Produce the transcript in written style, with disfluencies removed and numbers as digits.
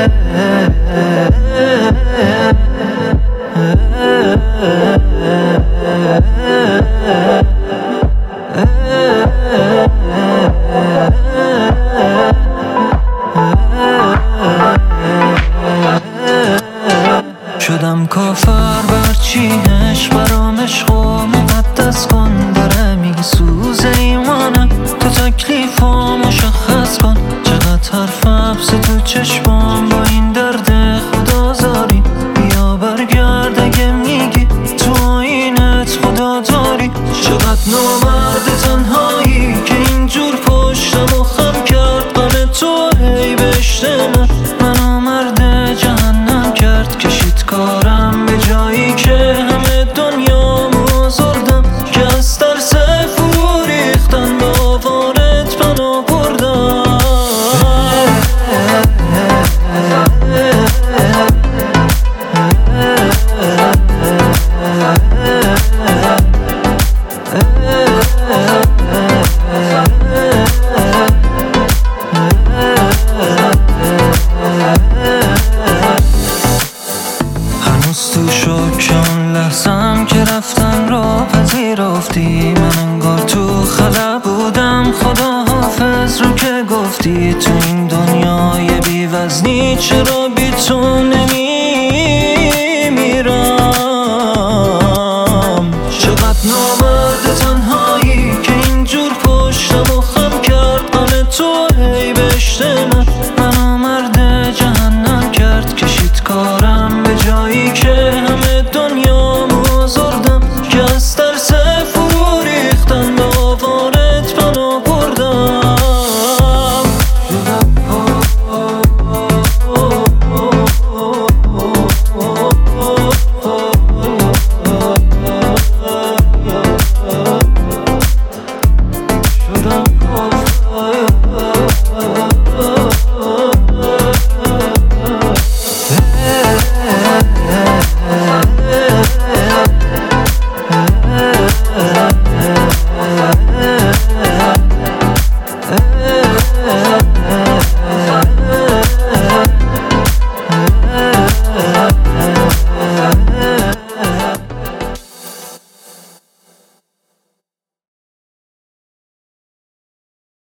شدم کافر برچینش برام عشق و مقدس کن. داره میگه سوز ایمانم تو تکلیفا مشخص کن. چقدر حرف حبس تو چشمام با این درد خدازاری. بیا برگرد اگه میگی تو آینت خدا داری. چقدر نامرد تنهایی که اینجور پشتم و خم کرد. غم تو هی بهشت من آمرد جهنم کرد. کشید کارم به جایی که همه دنیا مزردم. که از ترس فرو ریختن به آوارت پناه بردم. هنوز تو شکم لحظم که رفتن را پذیرفتی. من انگار تو خلا بودم خدا حافظ رو که گفتی. تو این دنیای بی وزنی چرا